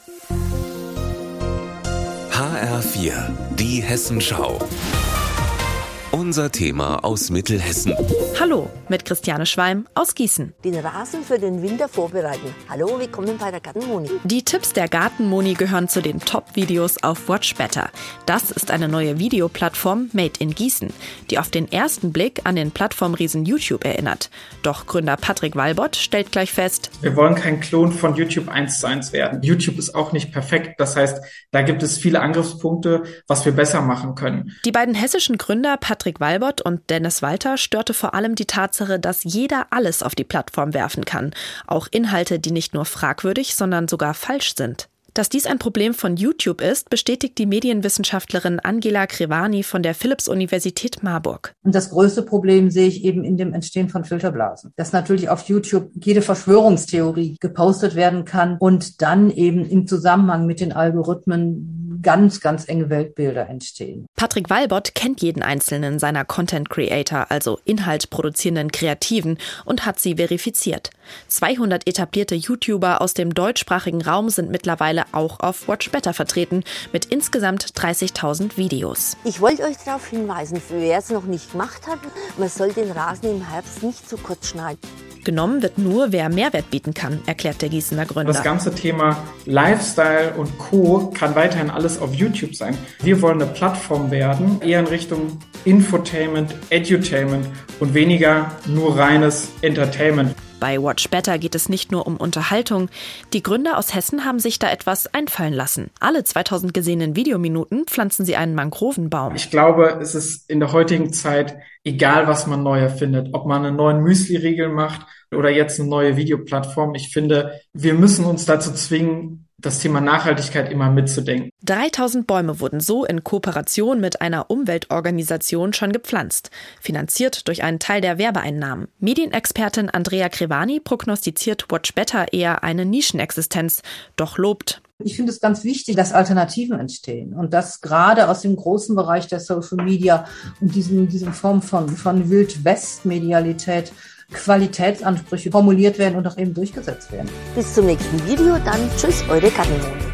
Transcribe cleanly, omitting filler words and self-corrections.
HR4, die Hessenschau. Unser Thema aus Mittelhessen. Hallo, mit Christiane Schwalm aus Gießen. Den Rasen für den Winter vorbereiten. Hallo, willkommen bei der Gartenmoni. Die Tipps der Gartenmoni gehören zu den Top-Videos auf Watch Better. Das ist eine neue Videoplattform made in Gießen, die auf den ersten Blick an den Plattformriesen YouTube erinnert. Doch Gründer Patrick Walbott stellt gleich fest: Wir wollen kein Klon von YouTube 1:1 werden. YouTube ist auch nicht perfekt. Das heißt, da gibt es viele Angriffspunkte, was wir besser machen können. Die beiden hessischen Gründer Patrick Walbott und Dennis Walter störte vor allem die Tatsache, dass jeder alles auf die Plattform werfen kann. Auch Inhalte, die nicht nur fragwürdig, sondern sogar falsch sind. Dass dies ein Problem von YouTube ist, bestätigt die Medienwissenschaftlerin Angela Crevani von der Philipps-Universität Marburg. Und das größte Problem sehe ich eben in dem Entstehen von Filterblasen. Dass natürlich auf YouTube jede Verschwörungstheorie gepostet werden kann und dann eben im Zusammenhang mit den Algorithmen ganz, ganz enge Weltbilder entstehen. Patrick Walbott kennt jeden einzelnen seiner Content Creator, also Inhalt produzierenden Kreativen, und hat sie verifiziert. 200 etablierte YouTuber aus dem deutschsprachigen Raum sind mittlerweile auch auf Watch Better vertreten, mit insgesamt 30.000 Videos. Ich wollte euch darauf hinweisen, für wer es noch nicht gemacht hat, man soll den Rasen im Herbst nicht zu kurz schneiden. Genommen wird nur, wer Mehrwert bieten kann, erklärt der Gießener Gründer. Das ganze Thema Lifestyle und Co. kann weiterhin alles auf YouTube sein. Wir wollen eine Plattform werden, eher in Richtung Infotainment, Edutainment und weniger nur reines Entertainment. Bei Watch Better geht es nicht nur um Unterhaltung. Die Gründer aus Hessen haben sich da etwas einfallen lassen. Alle 2000 gesehenen Videominuten pflanzen sie einen Mangrovenbaum. Ich glaube, es ist in der heutigen Zeit egal, was man neu erfindet. Ob man einen neuen Müsli-Riegel macht oder jetzt eine neue Videoplattform. Ich finde, wir müssen uns dazu zwingen, das Thema Nachhaltigkeit immer mitzudenken. 3000 Bäume wurden so in Kooperation mit einer Umweltorganisation schon gepflanzt, finanziert durch einen Teil der Werbeeinnahmen. Medienexpertin Andrea Crevani prognostiziert Watch Better eher eine Nischenexistenz, doch lobt: Ich finde es ganz wichtig, dass Alternativen entstehen und dass gerade aus dem großen Bereich der Social Media und diese Form von Wild-West-Medialität Qualitätsansprüche formuliert werden und auch eben durchgesetzt werden. Bis zum nächsten Video, dann tschüss, eure Gartenmoni.